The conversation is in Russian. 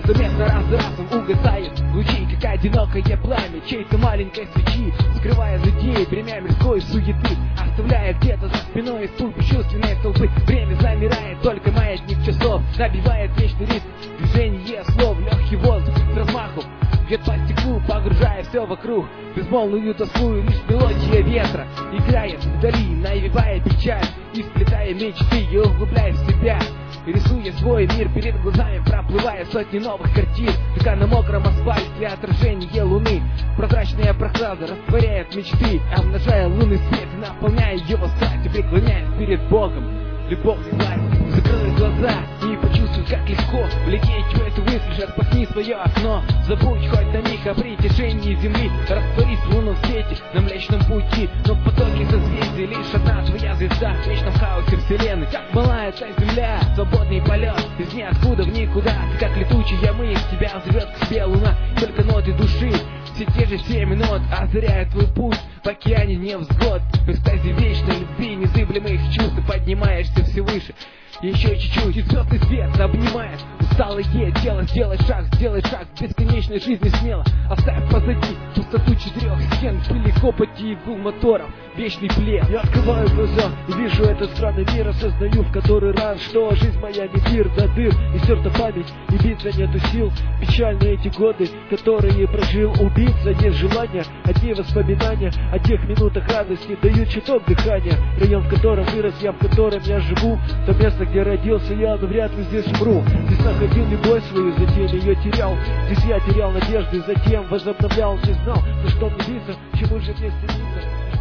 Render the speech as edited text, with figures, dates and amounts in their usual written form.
что место раз за разом угасает лучи, как одинокое пламя чьей-то маленькой свечи, скрывая людей бремя мирской суеты, оставляя где-то за спиной стул бесчувственной толпы. Время замирает, только маятник часов набивает вечный ритм, движение слов, легкий воздух с размаху бьет по стеклу, погружая все вокруг безмолвную тоску. Лишь мелодия ветра играет вдали, навевая печаль и сплетая мечты и углубляя в себя, рисуя свой мир перед глазами, проплывая сотни новых картин, пока на мокром асфальте отражение луны. Прозрачная прохлада растворяет мечты, обнажая лунный свет, наполняя его страстью, преклоняясь перед Богом. Любовный власть, закрой глаза и почувствуй, как легко влететь в эту мысль. Распахни свое окно, забудь хоть на миг о притяжении земли, растворись в лунном свете на Млечном пути. Но в потоке созвездий лишь одна твоя звезда в вечном хаосе вселенной. Как малая эта земля, свободный полет из ниоткуда в никуда. Ты как летучая мышь, тебя зовет к себе луна. Только ноты души, все те же 7 нот озаряют твой путь в океане невзгод. В экстазе вечной любви, незыблемых чувств, ты поднимаешься все выше. Еще чуть-чуть, и звездный свет обнимает усталое тело. Сделай шаг к бесконечной жизни смело. Оставь позади пустоту 4 стен, пыли, копоти и гул моторов, вечный плен. Я открываю глаза и вижу этот странный мир, осознаю в который раз, что жизнь моя не мир до дыр, и стерта память, и биться нету сил. Печальны эти годы, которые прожил убийца. Нет желания, одни воспоминания о тех минутах радости дают чуток дыхания. Район, в котором вырос я, в котором я живу, то место, где родился я, но вряд ли здесь умру. Здесь находил любовь свою, затем ее терял. Здесь я терял надежды, затем возобновлял. Не знал, за что мне биться, чему же мне стремиться.